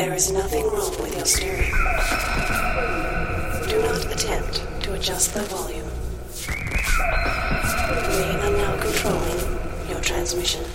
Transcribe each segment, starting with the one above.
There is nothing wrong with your stereo. Do not attempt to adjust the volume. We are now controlling your transmission.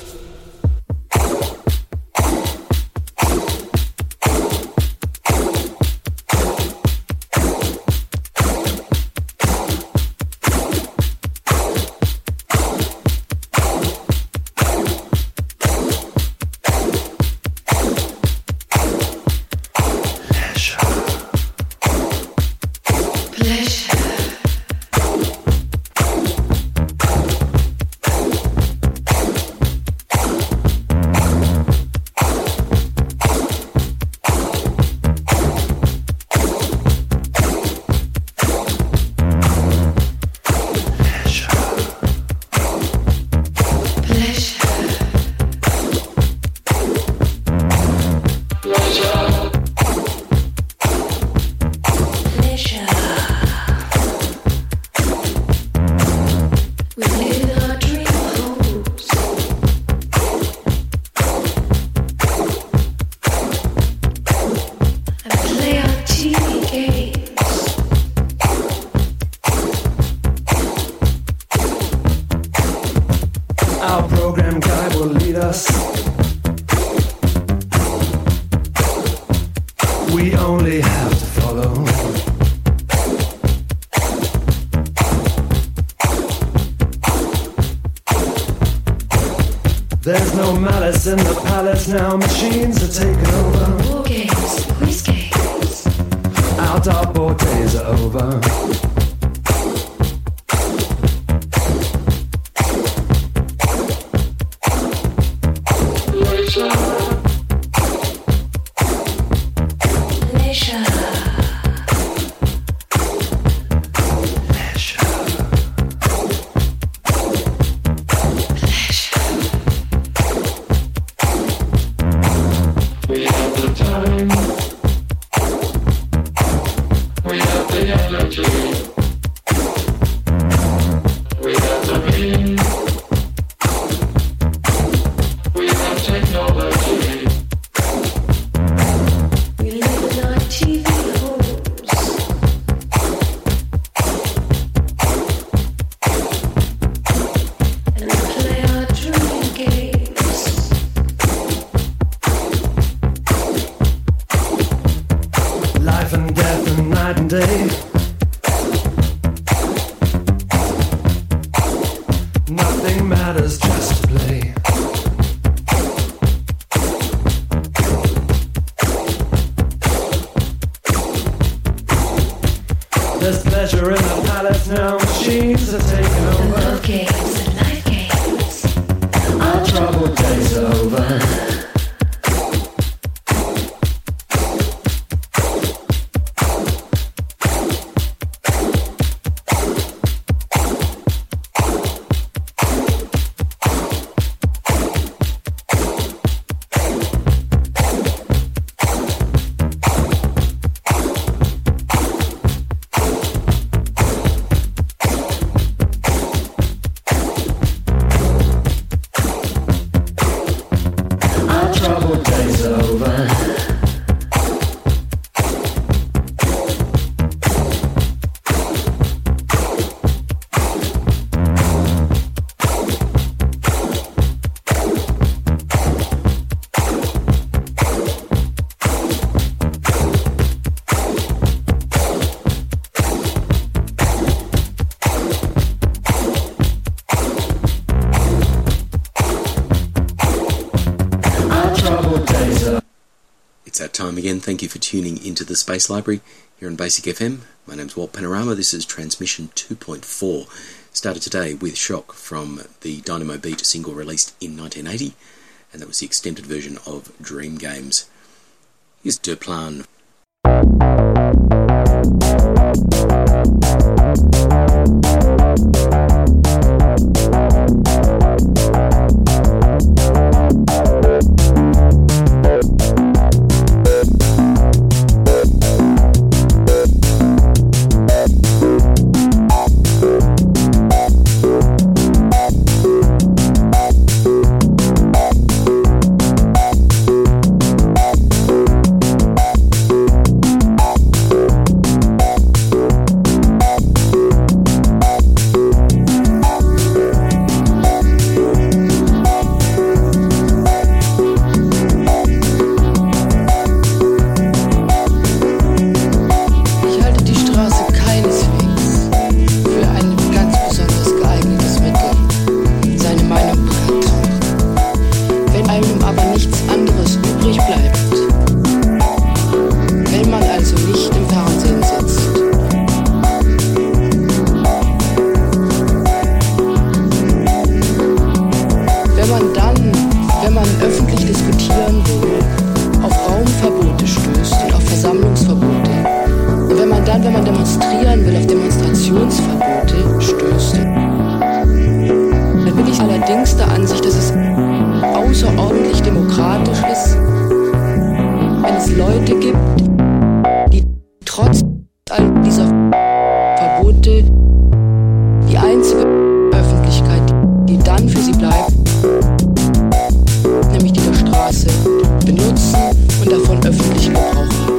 In the palace now, machines are taking over. War games, quiz games. Our dartboard days are over. Again, thank you for tuning into the Space Library here on Basic FM. My name's Walt Panorama. This is Transmission 2.4. Started today with Shock from the Dynamo Beat single released in 1980, and that was the extended version of Dream Games. Here's Deplan. es Leute gibt, die trotz all dieser Verbote die einzige Öffentlichkeit, die dann für sie bleibt, nämlich die der Straße, benutzen und davon öffentlich Gebrauch machen.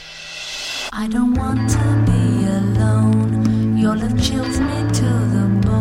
I don't want to be alone. Your love chills me to the bone.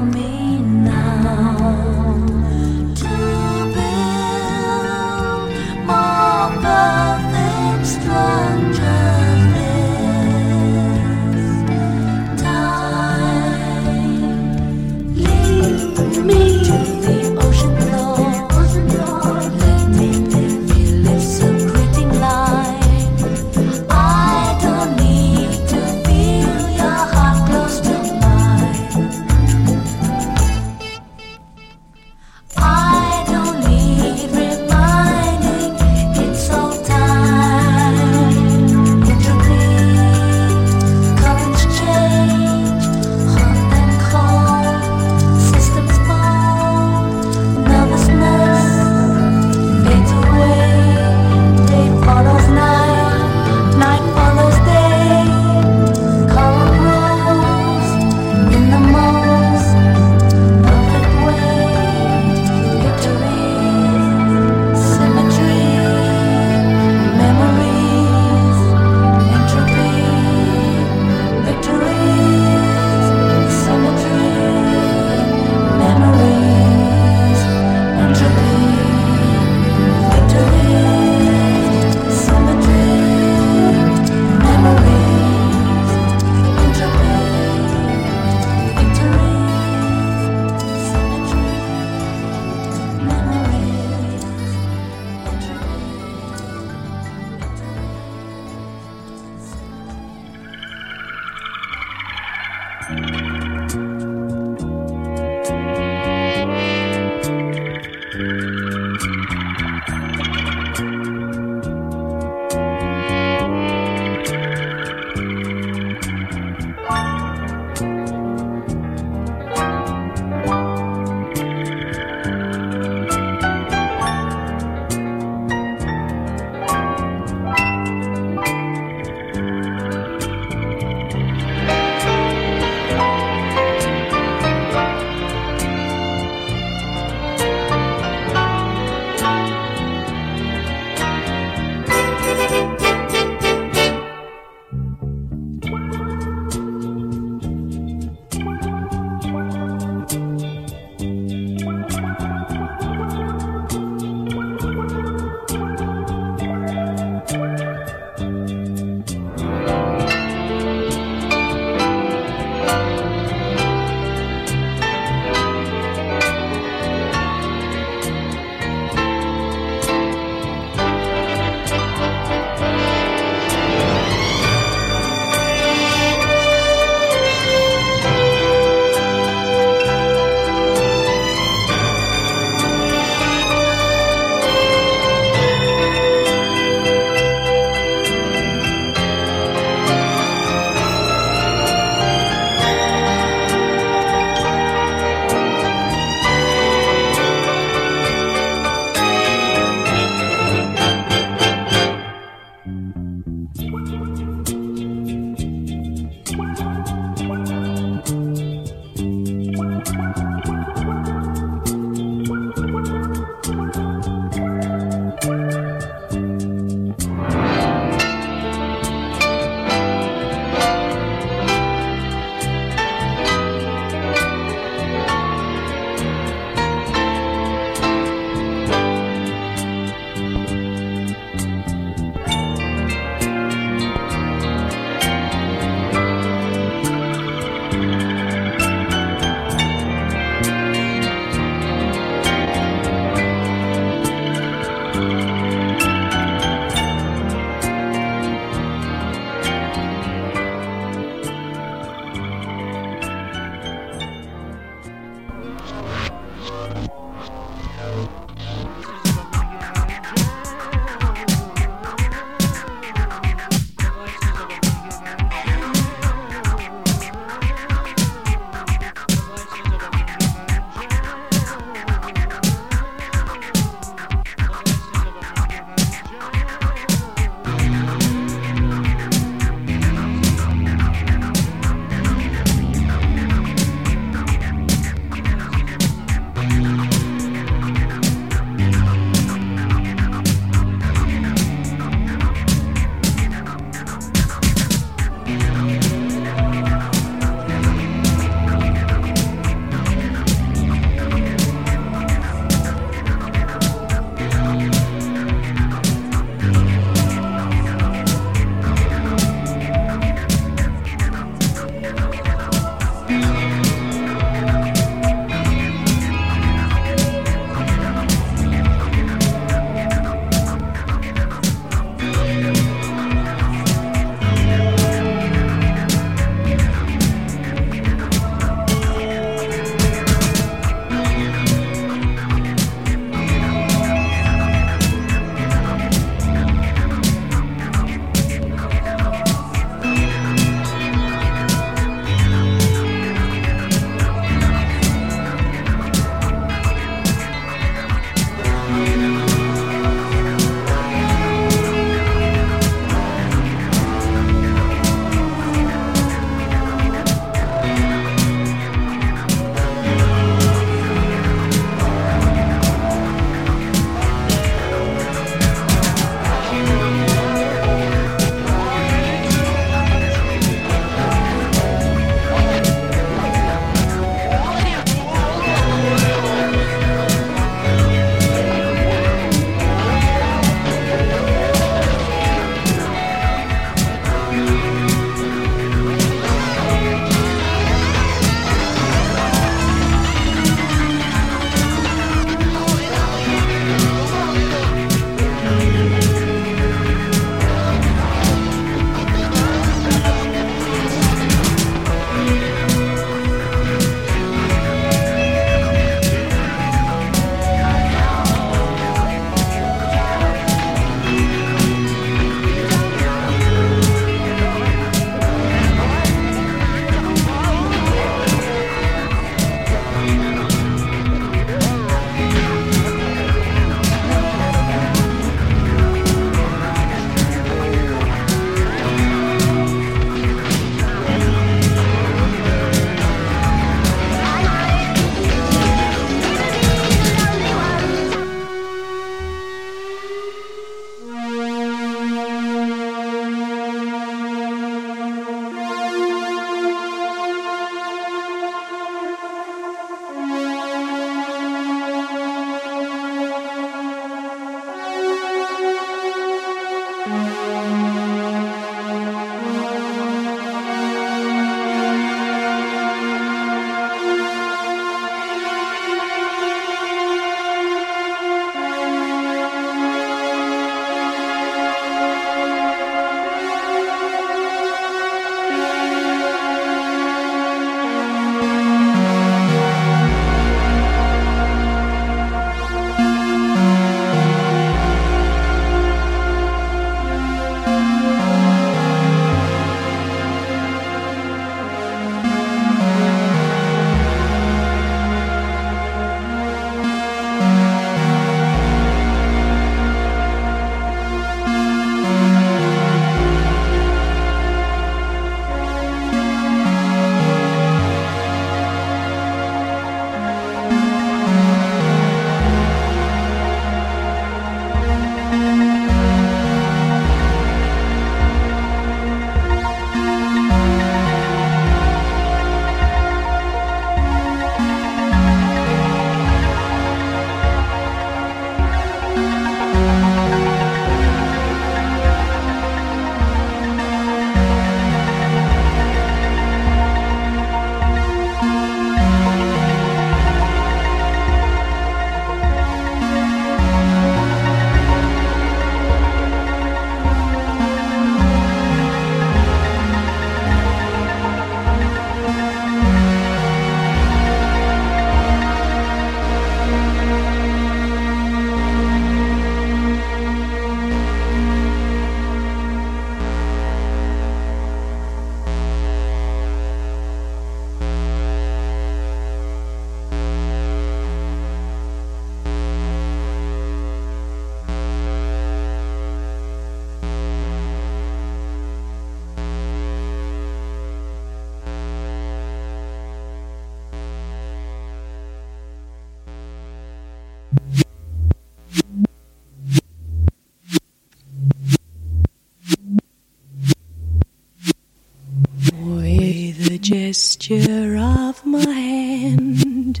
gesture of my hand.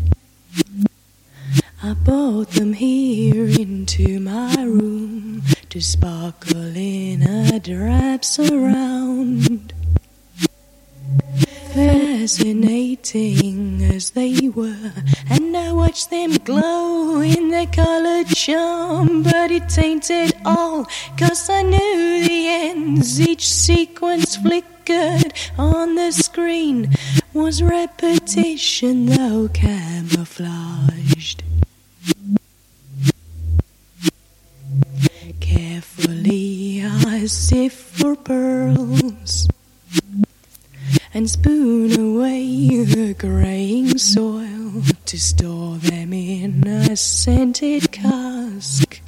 I brought them here into my room to sparkle in a drab surround. Fascinating as they were, and I watched them glow in their colored charm, but it tainted all, 'cause I knew the ends. Each sequence flickered on the screen was repetition, though camouflaged. Carefully I sift for pearls and spoon away the graying soil to store them in a scented cask.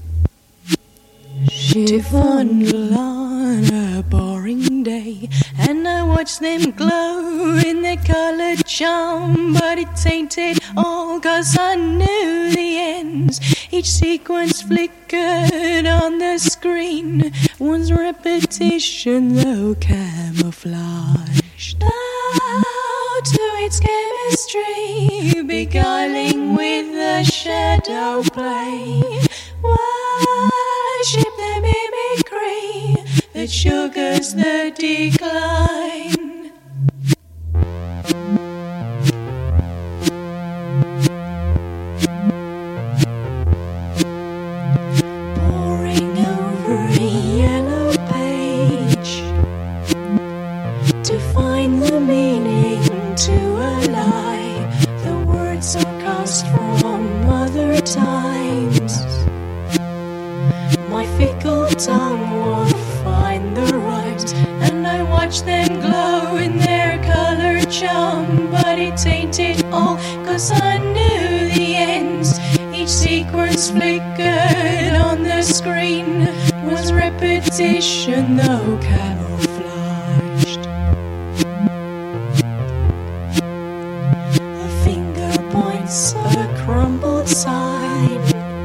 To fondle on a boring day, and I watched them glow in their colored charm, but it tainted all, 'cause I knew the ends. Each sequence flickered on the screen was repetition, though camouflaged. Bow to its chemistry, beguiling with the shadow play. Worship the mimicry that sugars the decline. Poring over a yellow page to find the meaning to a lie. The words are cast from other times. My fickle tongue won't find the rhymes, and I watch them glow in their colored charm, but it tainted all, 'cause I knew the ends. Each sequence flickered on the screen was repetition, though camouflaged. A finger points a crumbled sign,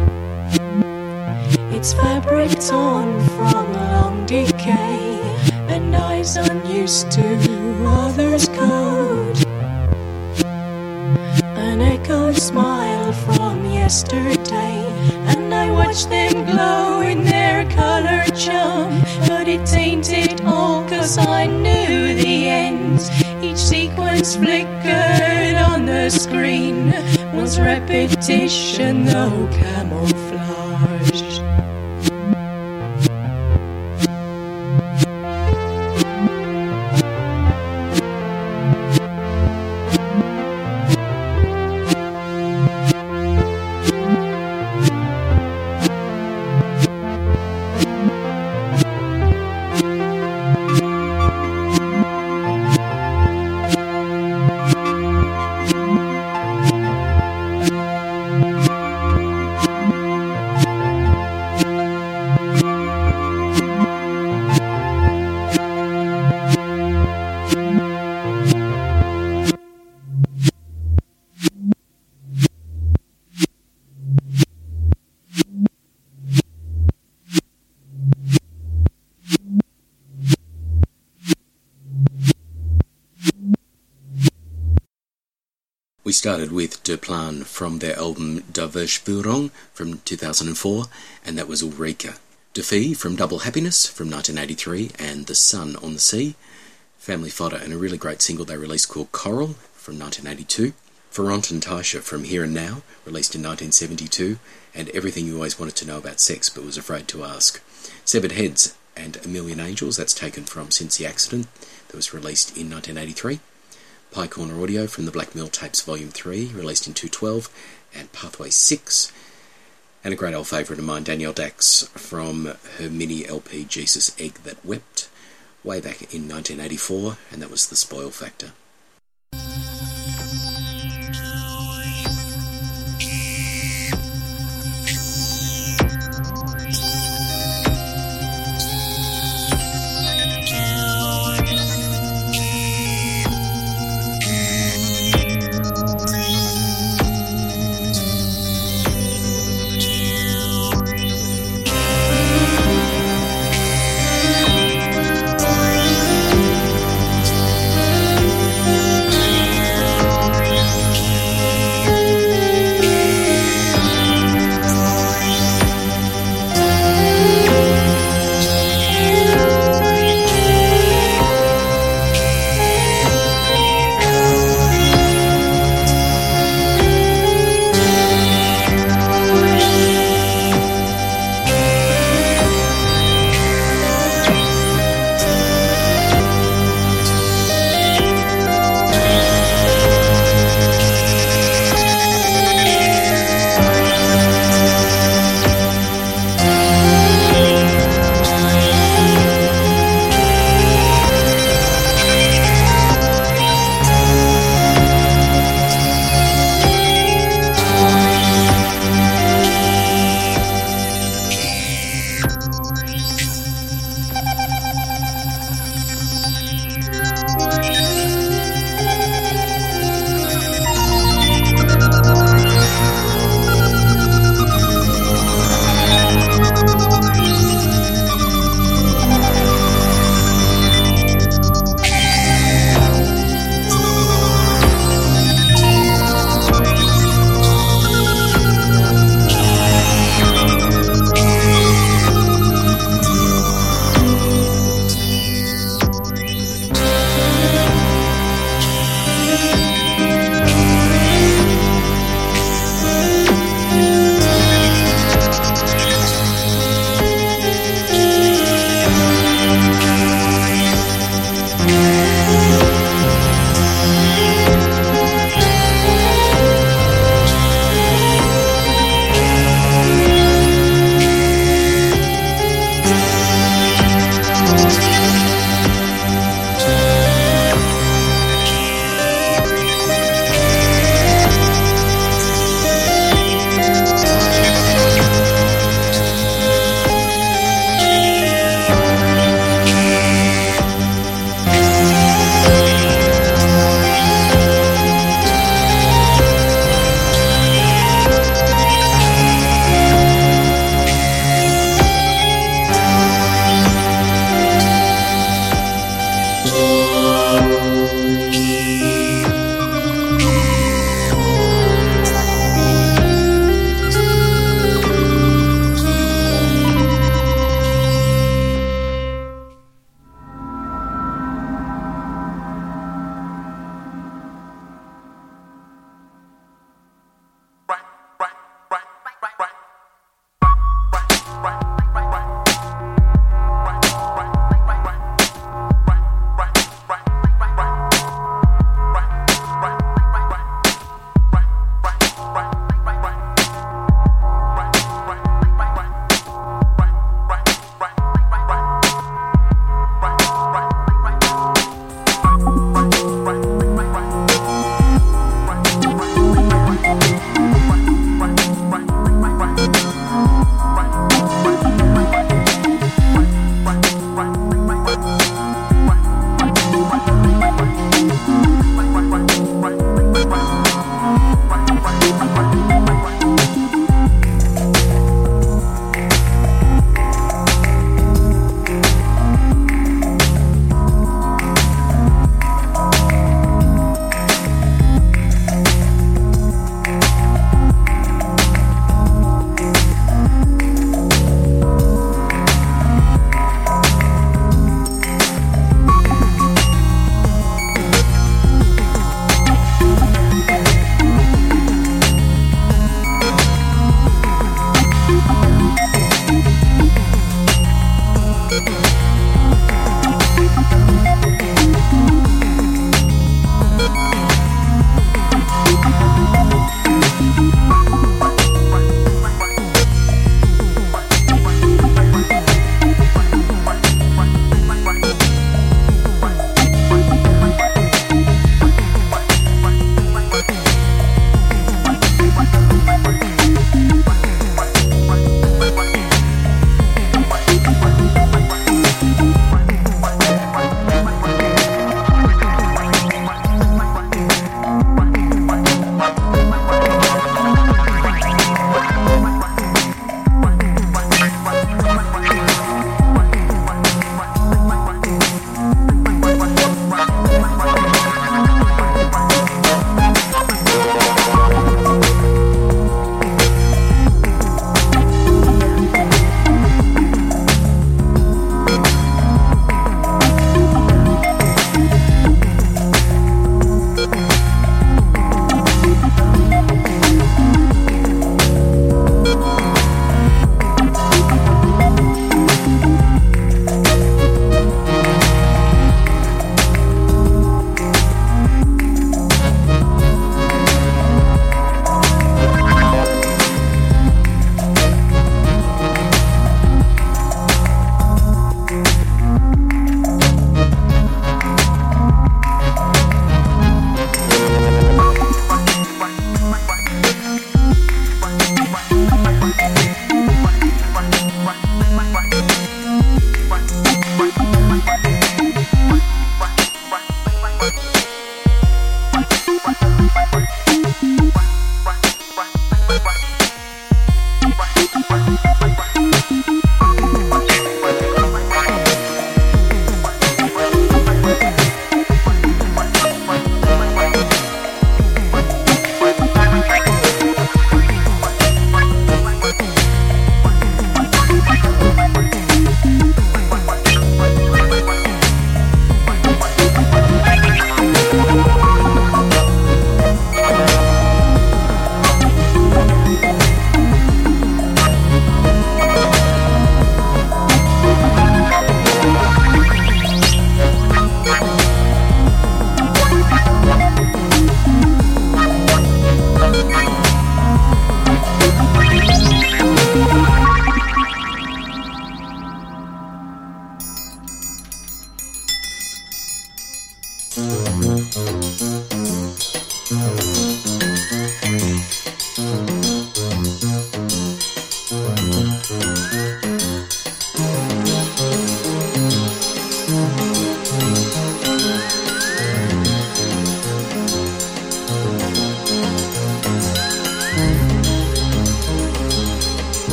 its fabric torn from long decay, and eyes unused to others' code. An echoed smile from yesterday, and I watched them glow in their colored charm, but it tainted all, 'cause I knew the ends. Each sequence flickered on the screen was repetition, though camouflaged. We started with De Plan from their album De Verschwörung from 2004, and that was Ulrika. De Fee from Double Happiness from 1983, and The Sun on the Sea, Family Fodder, and a really great single they released called Coral from 1982. Ferrant and Taisha from Here and Now, released in 1972, and Everything You Always Wanted to Know About Sex But Was Afraid to Ask. Severed Heads and A Million Angels, that's taken from Since the Accident, that was released in 1983. Pie Corner Audio from the Black Mill Tapes Volume 3, released in 2012, and Pathway 6. And a great old favourite of mine, Danielle Dax, from her mini LP Jesus Egg That Wept, way back in 1984, and that was The Spoil Factor.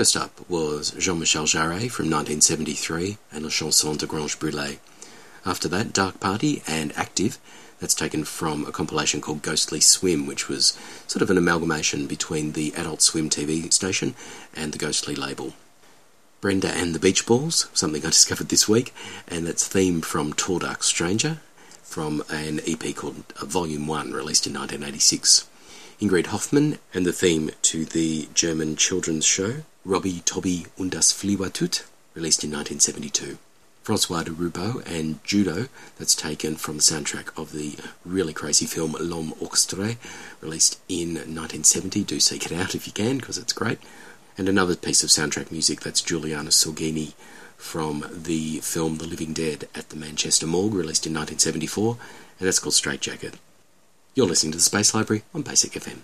First up was Jean-Michel Jarre from 1973 and La Chanson de Grange Brûlée. After that, Dark Party and Active, that's taken from a compilation called Ghostly Swim, which was sort of an amalgamation between the Adult Swim TV station and the Ghostly label. Brenda and the Beach Balls, something I discovered this week, and that's Theme from Tall Dark Stranger, from an EP called Volume 1, released in 1986. Ingrid Hoffmann and the theme to the German children's show, Robbie, Toby und das Fliewatut, released in 1972. François de Roubaud and Judo, that's taken from the soundtrack of the really crazy film L'Homme Orchestré, released in 1970. Do seek it out if you can, because it's great. And another piece of soundtrack music, that's Giuliano Sorghini from the film The Living Dead at the Manchester Morgue, released in 1974, and that's called Straight Jacket. You're listening to the Space Library on Basic FM.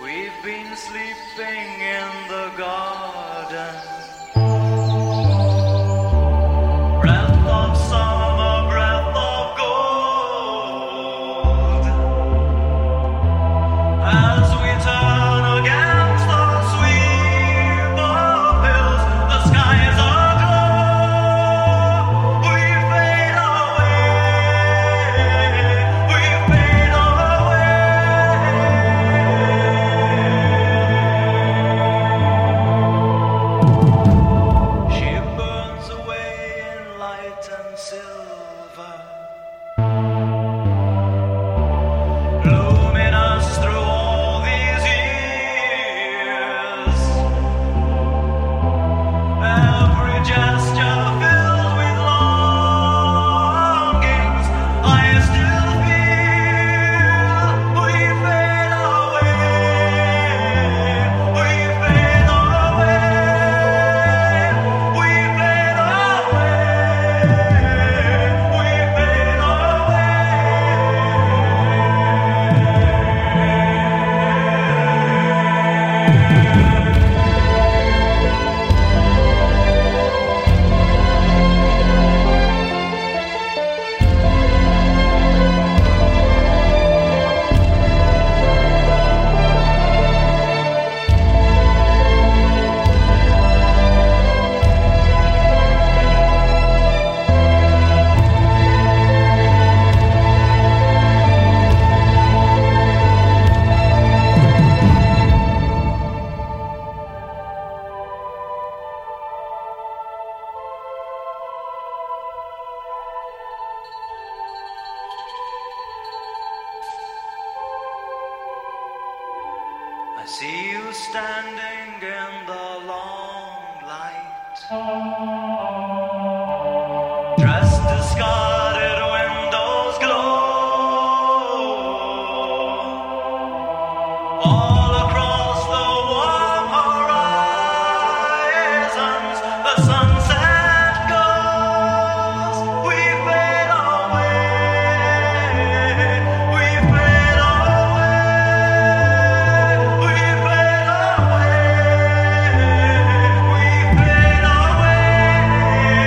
We've been sleeping in the garden. Breath of summer, breath of gold. As we turn against the sweep of hills, the skies are aglow. We fade away. We fade away. She burns away in light and silver, luminous through all these years. Every gesture filled with longings, I still feel. We fade away. We fade away. We fade away. We fade I see you standing in the long light, dressed discarded windows glow. All across the warm horizons, the sunset goes. We fade away. We fade away. We fade away. We fade away.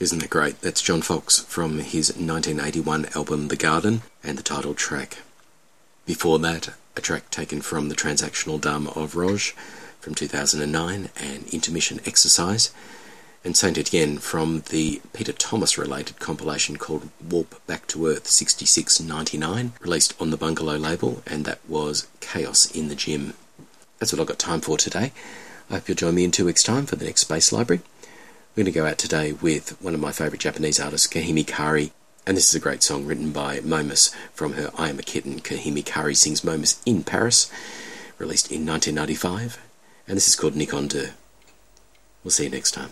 Isn't that great? That's John Foxx from his 1981 album The Garden and the title track. Before that, a track taken from the Transactional Dame of Roge from 2009 and Intermission Exercise, and Saint Etienne from the Peter Thomas related compilation called Warp Back to Earth 6699, released on the Bungalow label, and that was Chaos in the Gym. That's what I've got time for today. I hope you'll join me in 2 weeks' time for the next Space Library. We're going to go out today with one of my favourite Japanese artists, Kahimi Kari, and this is a great song written by Momus from her I Am a Kitten. Kahimi Kari sings Momus in Paris, released in 1995, and this is called Nikon 2. We'll see you next time.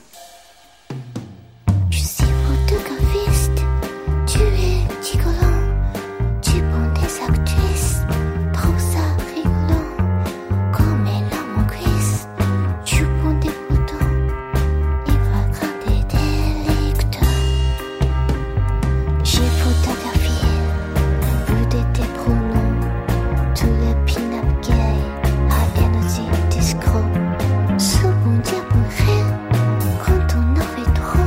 Je suis photographiste, tu es gigolo, tu prends des actrices, trouve ça rigolant, comme les larmes en grise, tu prends des photos, il va gratter des lecteurs. J'ai photographié, vous d'été trop long, tous les pin-up gays, à énergie discro, souvent diaporé, quand on en fait trop.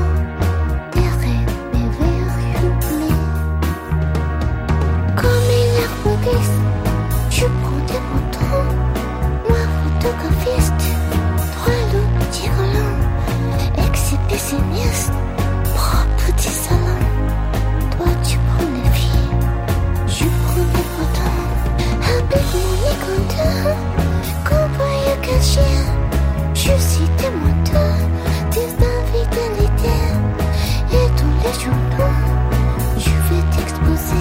Tu prends des photos, moi photographiste, trois loups tirolants, exhibitionniste, propre petit salon. Toi tu prends les filles, je prends des photos, avec mon Nikon 2, convoyeur caché, je suis témoin de tes infidélités, et tous les journaux, je vais t'exposer.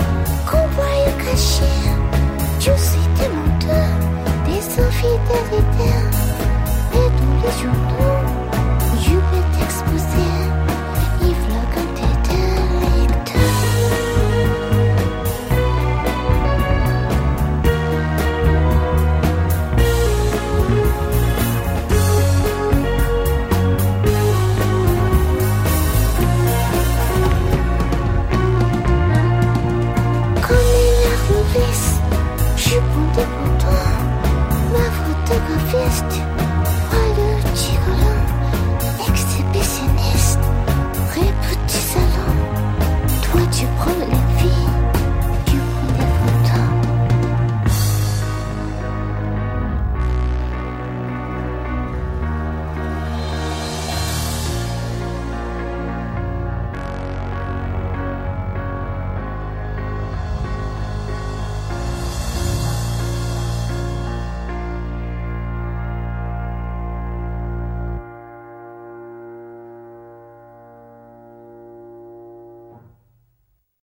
Je suis des menteurs, des infidélités.